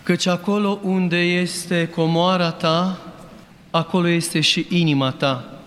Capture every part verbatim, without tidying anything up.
căci acolo unde este comoara ta, acolo este și inima ta.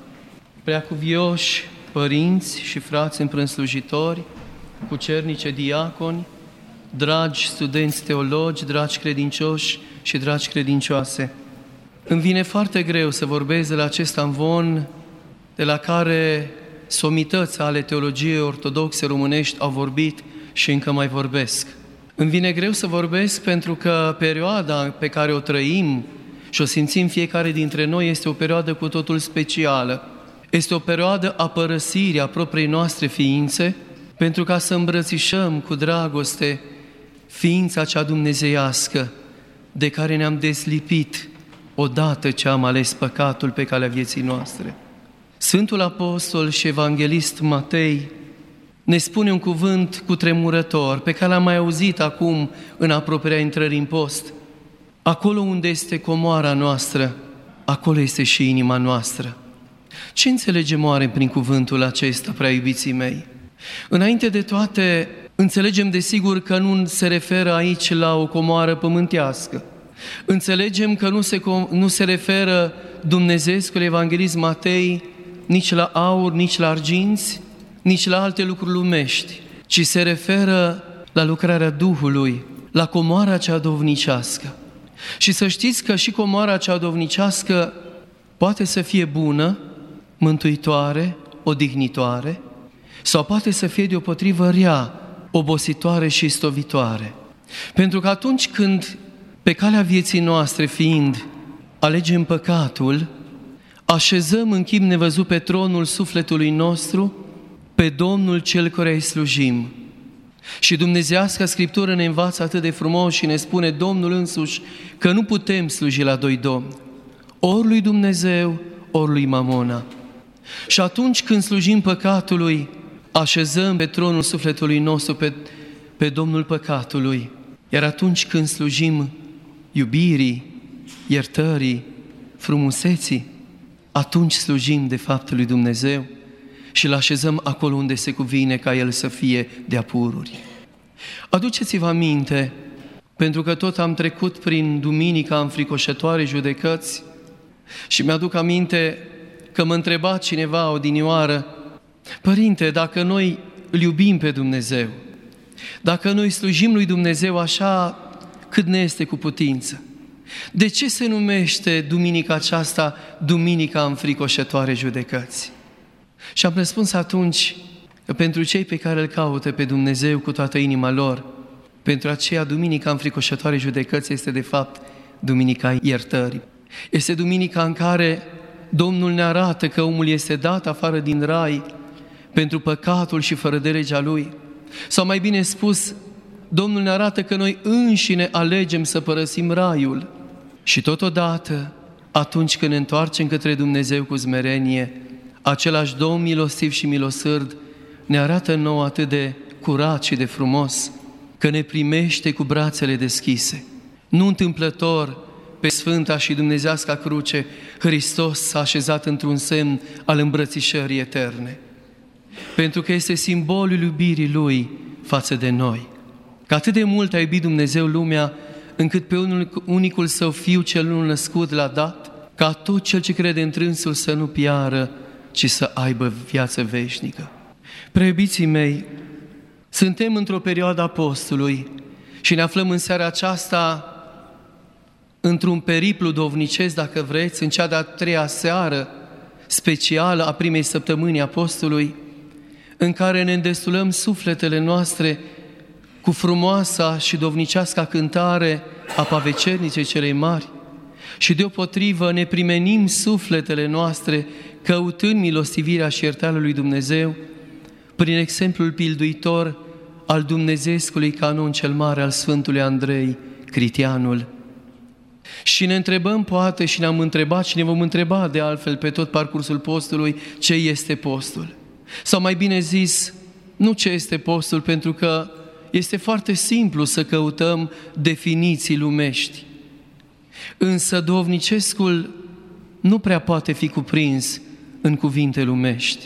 Preacuvioși părinți și frați împrânslujitori, cucernice diaconi, dragi studenți teologi, dragi credincioși și dragi credincioase, îmi vine foarte greu să vorbesc de la acest amvon de la care somități ale teologiei ortodoxe românești au vorbit și încă mai vorbesc. Îmi vine greu să vorbesc pentru că perioada pe care o trăim și o simțim fiecare dintre noi este o perioadă cu totul specială. Este o perioadă a părăsirii a propriei noastre ființe, pentru ca să îmbrățișăm cu dragoste ființa cea dumnezeiască de care ne-am deslipit odată ce am ales păcatul pe calea vieții noastre. Sfântul Apostol și Evanghelist Matei ne spune un cuvânt cutremurător, pe care l-am mai auzit acum în apropierea intrării în post. Acolo unde este comoara noastră, acolo este și inima noastră. Ce înțelegem oare prin cuvântul acesta, prea iubiții mei? Înainte de toate, înțelegem desigur că nu se referă aici la o comoară pământească. Înțelegem că nu se, nu se referă Dumnezeescul Evanghelist Matei nici la aur, nici la arginți, nici la alte lucruri lumești, ci se referă la lucrarea Duhului, la comoara cea dovnicească. Și să știți că și comoara cea dovnicească poate să fie bună, mântuitoare, odihnitoare, sau poate să fie deopotrivă rea, obositoare și istovitoare. Pentru că atunci când, pe calea vieții noastre fiind, alegem păcatul, așezăm în chip nevăzut pe tronul sufletului nostru pe Domnul Cel căruia îi slujim. Și dumnezeiasca Scriptură ne învață atât de frumos și ne spune Domnul însuși că nu putem sluji la doi domni, ori lui Dumnezeu, ori lui Mamona. Și atunci când slujim păcatului, așezăm pe tronul sufletului nostru pe, pe Domnul păcatului. Iar atunci când slujim iubirii, iertării, frumuseții, atunci slujim de fapt lui Dumnezeu și îl așezăm acolo unde se cuvine ca El să fie de apururi. Aduceți-vă aminte, pentru că tot am trecut prin duminica înfricoșătoare judecăți și mi-aduc aminte că mă întreba cineva odinioară, Părinte, dacă noi îl iubim pe Dumnezeu, dacă noi slujim lui Dumnezeu așa cât ne este cu putință, de ce se numește duminica aceasta Duminica înfricoșătoare judecăți? Și am răspuns atunci că pentru cei pe care îl caută pe Dumnezeu cu toată inima lor, pentru aceea Duminica înfricoșătoare judecăți este de fapt Duminica iertării. Este duminica în care Domnul ne arată că omul este dat afară din rai pentru păcatul și fără de legea lui. Sau mai bine spus, Domnul ne arată că noi înșine alegem să părăsim raiul. Și totodată, atunci când ne întoarcem către Dumnezeu cu smerenie, același Domn milostiv și milosârd ne arată nouă atât de curat și de frumos că ne primește cu brațele deschise. Nu întâmplător, pe Sfânta și Dumnezeasca cruce, Hristos s-a așezat într-un semn al îmbrățișării eterne. Pentru că este simbolul iubirii Lui față de noi. Că atât de mult a iubit Dumnezeu lumea, încât pe unicul Său Fiu cel unul născut l-a dat, ca tot cel ce crede într-însul să nu piară, ci să aibă viață veșnică. Preiubiții mei, suntem într-o perioadă a postului și ne aflăm în seara aceasta într-un periplu dovnicesc, dacă vreți, în cea de-a treia seară specială a primei săptămâni a postului, în care ne îndestulăm sufletele noastre cu frumoasa și dovnicească cântare a pavecernicei celei mari și deopotrivă ne primenim sufletele noastre căutând milostivirea și iertarea lui Dumnezeu prin exemplul pilduitor al dumnezeescului canon cel mare al Sfântului Andrei, Critianul. Și ne întrebăm poate și ne-am întrebat și ne vom întreba de altfel pe tot parcursul postului ce este postul. Sau mai bine zis, nu ce este postul, pentru că este foarte simplu să căutăm definiții lumești. Însă dovnicescul nu prea poate fi cuprins în cuvinte lumești.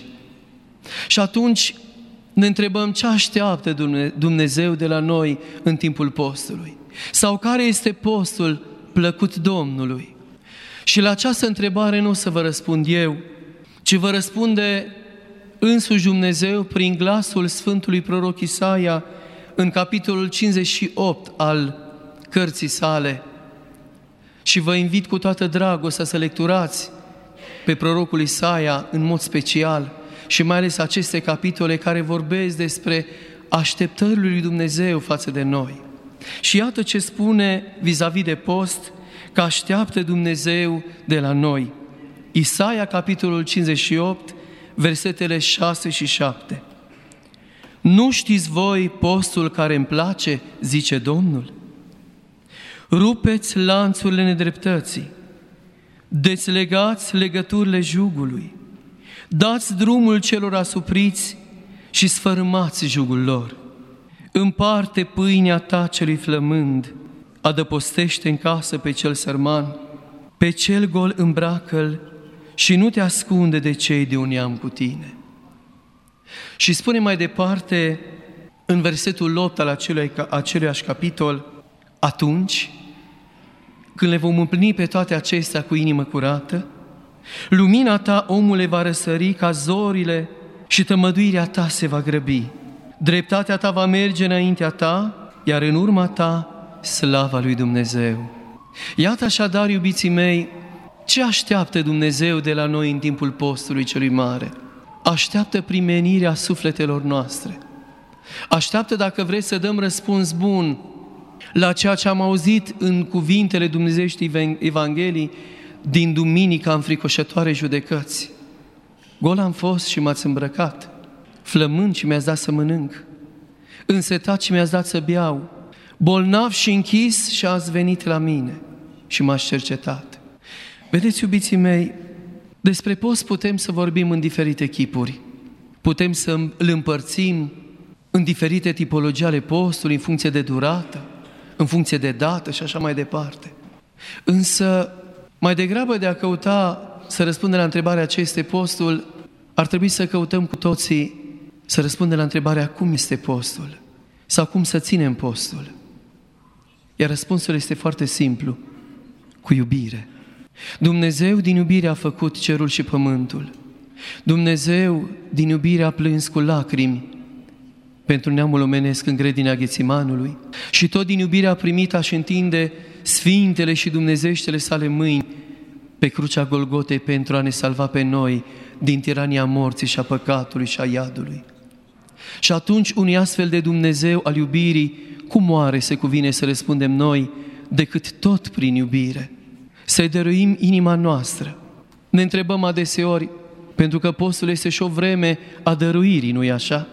Și atunci ne întrebăm ce așteaptă Dumnezeu de la noi în timpul postului. Sau care este postul plăcut Domnului? Și la această întrebare nu o să vă răspund eu, ci vă răspunde însuși Dumnezeu prin glasul Sfântului Proroc Isaia în capitolul cincizeci și opt al cărții sale. Și vă invit cu toată dragostea să lecturați pe prorocul Isaia în mod special și mai ales aceste capitole care vorbesc despre așteptările lui Dumnezeu față de noi. Și iată ce spune vis-a-vis de post că așteaptă Dumnezeu de la noi. Isaia, capitolul cincizeci și opt, versetele șase și șapte. Nu știți voi postul care îmi place, zice Domnul? Rupeți lanțurile nedreptății, dezlegați legăturile jugului, dați drumul celor asupriți și sfărâmați jugul lor. Împarte pâinea ta celui flămând, adăpostește în casă pe cel sărman, pe cel gol îmbracă-l și nu te ascunde de cei de un neam cu tine. Și spune mai departe, în versetul opt al acelui, aceluiași capitol, atunci, când le vom împlini pe toate acestea cu inimă curată, lumina ta, omule, va răsări ca zorile și tămăduirea ta se va grăbi. Dreptatea ta va merge înaintea ta, iar în urma ta, slava lui Dumnezeu. Iată așadar, iubiții mei, ce așteaptă Dumnezeu de la noi în timpul postului celui mare. Așteaptă primenirea sufletelor noastre. Așteaptă, dacă vreți, să dăm răspuns bun la ceea ce am auzit în cuvintele dumnezeieștii Evangheliei din duminica înfricoșătoare judecăți. Gol am fost și m-ați îmbrăcat, flămând și mi-ați dat să mănânc, însetat și mi-ați dat să beau, bolnav și închis și ați venit la mine și m-ați cercetat. Vedeți, iubiții mei, despre post putem să vorbim în diferite chipuri. Putem să îl împărțim în diferite tipologii ale postului, în funcție de durată, în funcție de dată și așa mai departe. Însă, mai degrabă de a căuta să răspundem la întrebarea ce este postul, ar trebui să căutăm cu toții să răspundem la întrebarea cum este postul sau cum să ținem postul. Iar răspunsul este foarte simplu, cu iubire. Dumnezeu din iubire a făcut cerul și pământul. Dumnezeu din iubire a plâns cu lacrimi pentru neamul omenesc în grădina Ghețimanului și tot din iubire a primit a-și întinde sfintele și dumnezeieștele sale mâini pe crucea Golgotei pentru a ne salva pe noi din tirania morții și a păcatului și a iadului. Și atunci unui astfel de Dumnezeu al iubirii, cum oare se cuvine să răspundem noi decât tot prin iubire? Să-i dăruim inima noastră. Ne întrebăm adeseori, pentru că postul este și o vreme a dăruirii, nu-i așa?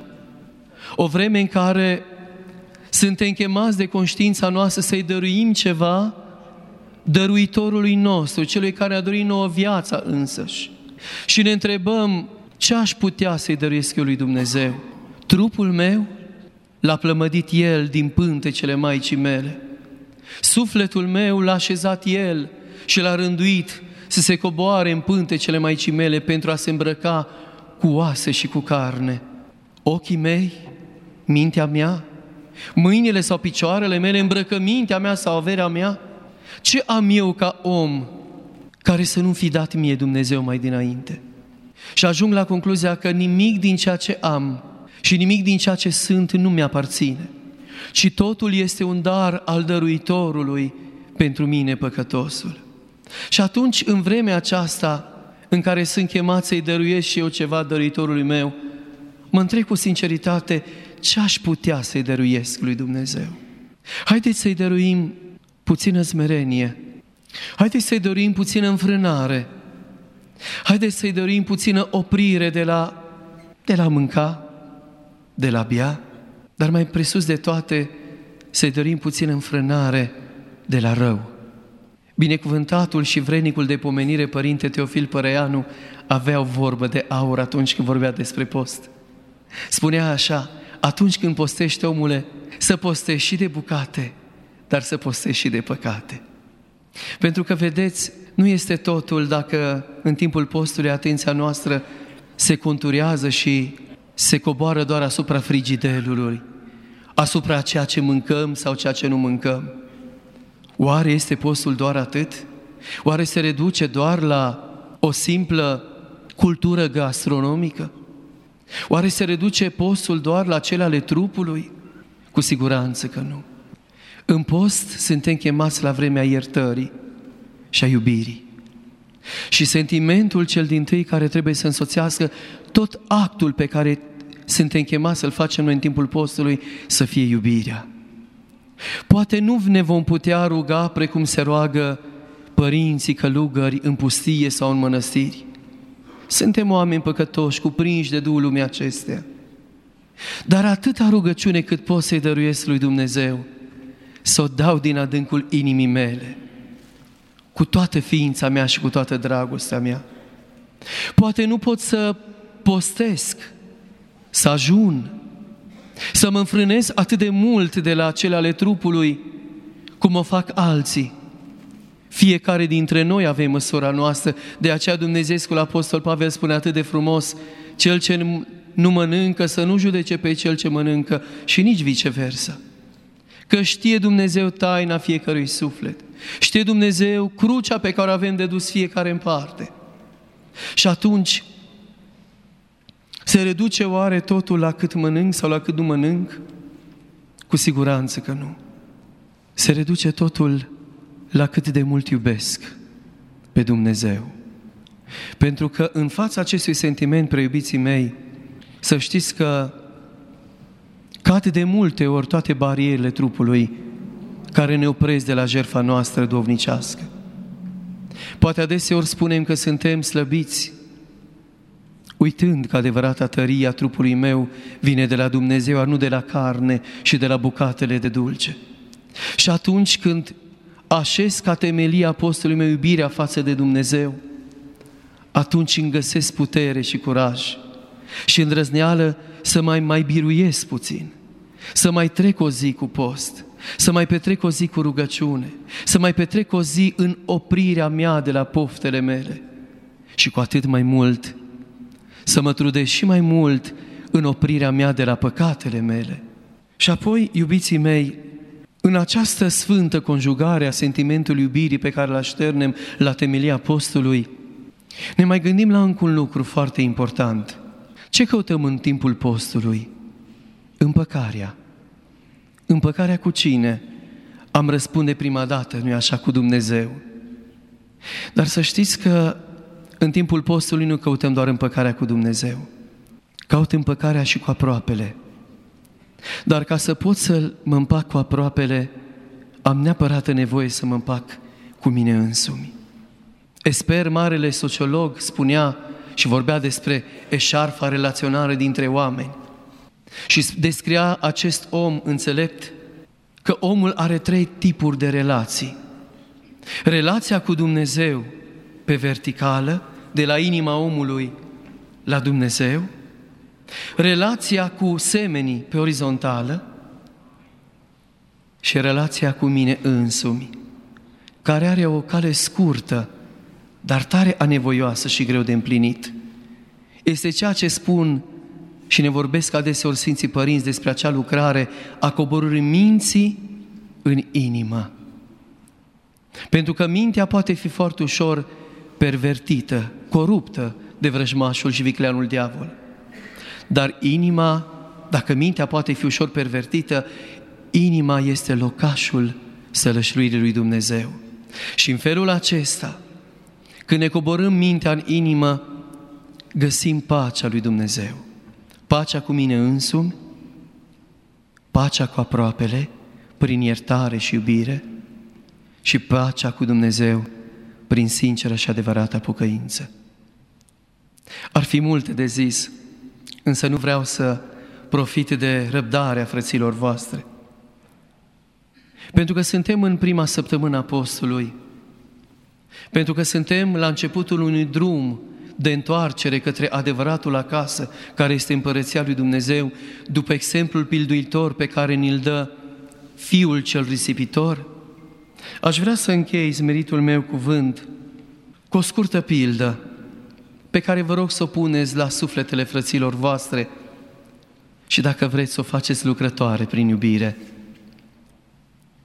O vreme în care suntem chemați de conștiința noastră să-i dăruim ceva dăruitorului nostru, celui care a dăruit nouă viața însăși. Și ne întrebăm, ce aș putea să-i dăruiesc eu lui Dumnezeu? Trupul meu l-a plămădit El din pântecele Maicii mele. Sufletul meu l-a așezat El și l-a rânduit să se coboare în pântecele Maicii mele pentru a se îmbrăca cu oase și cu carne. Ochii mei, mintea mea, mâinile sau picioarele mele, îmbrăcămintea mea sau averea mea, ce am eu ca om care să nu fi dat mie Dumnezeu mai dinainte? Și ajung la concluzia că nimic din ceea ce am și nimic din ceea ce sunt nu mi-aparține, ci totul este un dar al dăruitorului pentru mine, păcătosul. Și atunci, în vremea aceasta în care sunt chemat să-i dăruiesc și eu ceva dăruitorului meu, mă întreb cu sinceritate, ce aș putea să-i dăruiesc lui Dumnezeu? Haideți să-i dăruim puțină smerenie, haideți să-i dăruim puțină înfrânare, haideți să-i dăruim puțină oprire de la, de la mânca, de la bea, dar mai presus de toate, să-i dăruim puțină înfrânare de la rău. Binecuvântatul și vrednicul de pomenire Părinte Teofil Părăianu avea o vorbă de aur atunci când vorbea despre post. Spunea așa, atunci când postești, omule, să postești și de bucate, dar să postești și de păcate. Pentru că, vedeți, nu este totul dacă în timpul postului atenția noastră se conturează și se coboară doar asupra frigidelului, asupra ceea ce mâncăm sau ceea ce nu mâncăm. Oare este postul doar atât? Oare se reduce doar la o simplă cultură gastronomică? Oare se reduce postul doar la cele ale trupului? Cu siguranță că nu. În post suntem chemați la vremea iertării și a iubirii. Și sentimentul cel dintâi care trebuie să însoțească tot actul pe care suntem chemați să-l facem noi în timpul postului, să fie iubirea. Poate nu ne vom putea ruga precum se roagă părinții călugări în pustie sau în mănăstiri. Suntem oameni păcătoși, cuprinși de Duhul lumii acestea. Dar atâta rugăciune cât pot să-i dăruiesc lui Dumnezeu, să o dau din adâncul inimii mele, cu toată ființa mea și cu toată dragostea mea. Poate nu pot să postesc, să ajun, să mă înfrânez atât de mult de la cele ale trupului, cum o fac alții. Fiecare dintre noi avem măsura noastră, de aceea Dumnezeescul Apostol Pavel spune atât de frumos, cel ce nu mănâncă să nu judece pe cel ce mănâncă și nici viceversa. Că știe Dumnezeu taina fiecărui suflet, știe Dumnezeu crucea pe care o avem de dus fiecare în parte. Și atunci, se reduce oare totul la cât mănânc sau la cât nu mănânc? Cu siguranță că nu. Se reduce totul la cât de mult iubesc pe Dumnezeu. Pentru că în fața acestui sentiment, preiubiții mei, să știți că cad de multe ori toate barierele trupului care ne opresc de la jertfa noastră duhovnicească. Poate adeseori spunem că suntem slăbiți, uitând că adevărata tărie a trupului meu vine de la Dumnezeu, nu de la carne și de la bucatele de dulce. Și atunci când așez ca temelia postului meu iubirea față de Dumnezeu, atunci îmi găsesc putere și curaj și îndrăzneală să mai mai biruiesc puțin, să mai trec o zi cu post, să mai petrec o zi cu rugăciune, să mai petrec o zi în oprirea mea de la poftele mele și cu atât mai mult să mă trudesc și mai mult în oprirea mea de la păcatele mele. Și apoi, iubiții mei, în această sfântă conjugare a sentimentului iubirii pe care îl așternem la temelia postului, ne mai gândim la încă un lucru foarte important. Ce căutăm în timpul postului? Împăcarea. Împăcarea cu cine? Am răspunde prima dată, nu-i așa, cu Dumnezeu. Dar să știți că în timpul postului nu căutăm doar împăcarea cu Dumnezeu. Caut împăcarea și cu aproapele. Dar ca să pot să mă împac cu aproapele, am neapărat nevoie să mă împac cu mine însumi. Esper, marele sociolog, spunea și vorbea despre eșarfa relațională dintre oameni. Și descria acest om înțelept că omul are trei tipuri de relații. Relația cu Dumnezeu pe verticală, de la inima omului la Dumnezeu, relația cu semenii pe orizontală și relația cu mine însumi, care are o cale scurtă, dar tare anevoioasă și greu de împlinit. Este ceea ce spun și ne vorbesc adeseori Sfinții Părinți despre acea lucrare a coborârii minții în inimă. Pentru că mintea poate fi foarte ușor pervertită, coruptă de vrăjmașul și vicleanul diavol. Dar inima, dacă mintea poate fi ușor pervertită, inima este locașul sălășluirii lui Dumnezeu. Și în felul acesta, când ne coborâm mintea în inimă, găsim pacea lui Dumnezeu. Pacea cu mine însumi, pacea cu aproapele, prin iertare și iubire, și pacea cu Dumnezeu, prin sinceră și adevărată pocăință. Ar fi multe de zis, însă nu vreau să profit de răbdarea frăților voastre. Pentru că suntem în prima săptămână a postului, pentru că suntem la începutul unui drum de întoarcere către adevăratul acasă, care este împărăția lui Dumnezeu, după exemplul pilduitor pe care ni-l dă Fiul cel risipitor, aș vrea să închei smeritul meu cuvânt cu o scurtă pildă pe care vă rog să o puneți la sufletele frăților voastre și dacă vreți să o faceți lucrătoare prin iubire.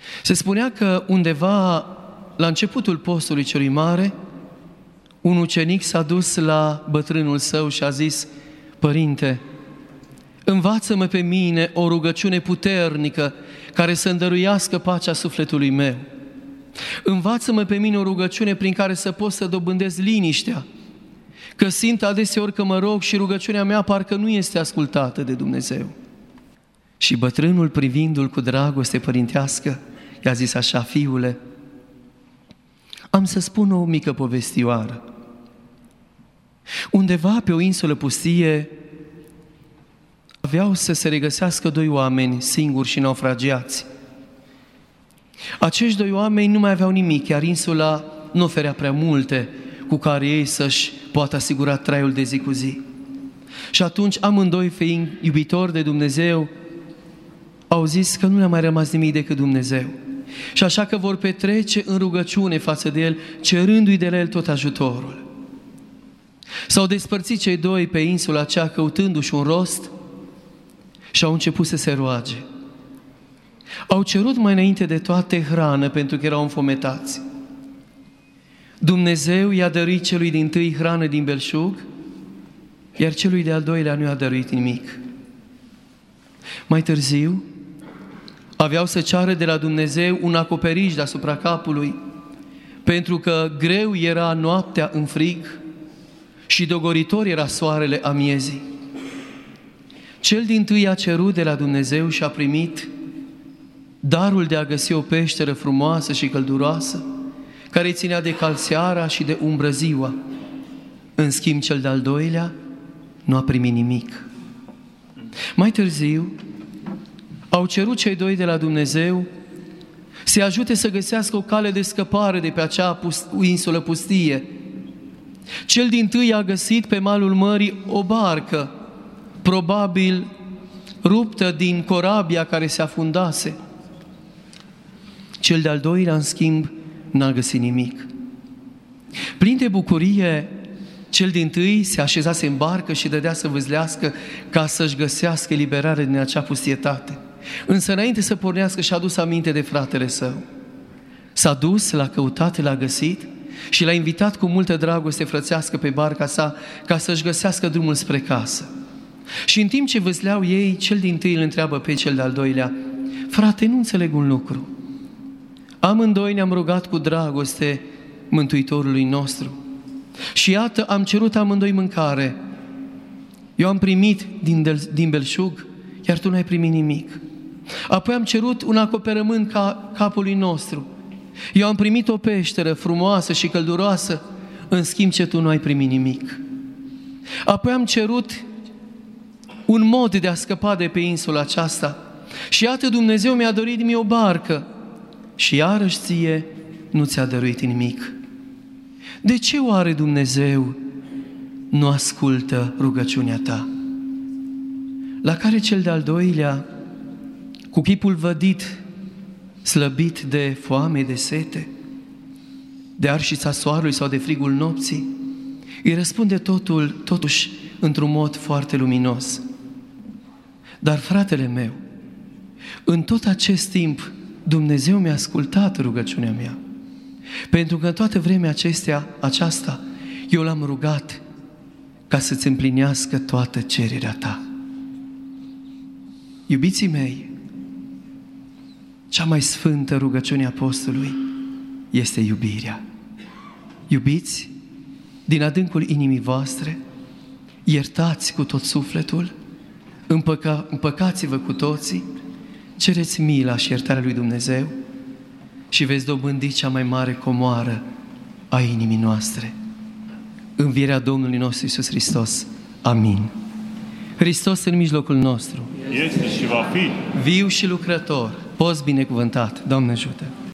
Se spunea că undeva la începutul postului celui mare, un ucenic s-a dus la bătrânul său și a zis: Părinte, învață-mă pe mine o rugăciune puternică care să îndăruiască pacea sufletului meu. Învață-mă pe mine o rugăciune prin care să pot să dobândesc liniștea, că simt adeseori că mă rog și rugăciunea mea parcă nu este ascultată de Dumnezeu. Și bătrânul, privindu-l cu dragoste părintească, i-a zis așa: Fiule, am să spun o mică povestioară. Undeva pe o insulă pustie aveau să se regăsească doi oameni singuri și naufragiați. Acești doi oameni nu mai aveau nimic, iar insula nu oferea prea multe cu care ei să-și poată asigura traiul de zi cu zi. Și atunci, amândoi fiind iubitori de Dumnezeu, au zis că nu le-a mai rămas nimic decât Dumnezeu. Și așa că vor petrece în rugăciune față de El, cerându-i de la El tot ajutorul. S-au despărțit cei doi pe insula aceea căutându-și un rost și au început să se roage. Au cerut mai înainte de toate hrană pentru că erau înfometați. Dumnezeu i-a dăruit celui dintâi hrană din belșug, iar celui de-al doilea nu i-a dăruit nimic. Mai târziu, aveau să ceară de la Dumnezeu un acoperiș deasupra capului, pentru că greu era noaptea în frig și dogoritor era soarele a miezii. Cel dintâi a cerut de la Dumnezeu și a primit darul de a găsi o peșteră frumoasă și călduroasă, care ținea de cal seara și de umbră ziua. În schimb, cel de-al doilea nu a primit nimic. Mai târziu, au cerut cei doi de la Dumnezeu să ajute să găsească o cale de scăpare de pe acea insulă pustie. Cel dintâi a găsit pe malul mării o barcă, probabil ruptă din corabia care se afundase. Cel de-al doilea, în schimb, n-a găsit nimic. Plin de bucurie, cel dintâi se așezase în barcă și dădea să vâzlească ca să-și găsească eliberare din acea pustietate. Însă înainte să pornească și-a adus aminte de fratele său. S-a dus, l-a căutat, l-a găsit și l-a invitat cu multă dragoste frățească pe barca sa ca să-și găsească drumul spre casă. Și în timp ce vâzleau ei, cel dintâi îl întreabă pe cel de-al doilea: Frate, nu înțeleg un lucru. Amândoi ne-am rugat cu dragoste Mântuitorului nostru și iată, am cerut amândoi mâncare. Eu am primit din, din belșug, iar tu n-ai primit nimic. Apoi am cerut un acoperământ ca capului nostru. Eu am primit o peșteră frumoasă și călduroasă, în schimb ce tu nu ai primit nimic. Apoi am cerut un mod de a scăpa de pe insula aceasta și iată, Dumnezeu mi-a dorit mie o barcă și iarăși ție nu ți-a dăruit nimic. De ce oare Dumnezeu nu ascultă rugăciunea ta? La care cel de-al doilea, cu chipul vădit, slăbit de foame, de sete, de arșița soarelui sau de frigul nopții, îi răspunde totul, totuși, într-un mod foarte luminos: Dar, fratele meu, în tot acest timp Dumnezeu mi-a ascultat rugăciunea mea, pentru că în toată vremea acestea, aceasta eu l-am rugat ca să-ți împlinească toată cererea ta. Iubiții mei, cea mai sfântă rugăciune a apostolului este iubirea. Iubiți din adâncul inimii voastre, iertați cu tot sufletul, împăca, împăcați-vă cu toții, cereți mila și iertarea lui Dumnezeu și veți dobândi cea mai mare comoară a inimii noastre, învierea Domnului nostru Iisus Hristos. Amin. Hristos în mijlocul nostru este și va fi viu și lucrător, post binecuvântat. Doamne ajută!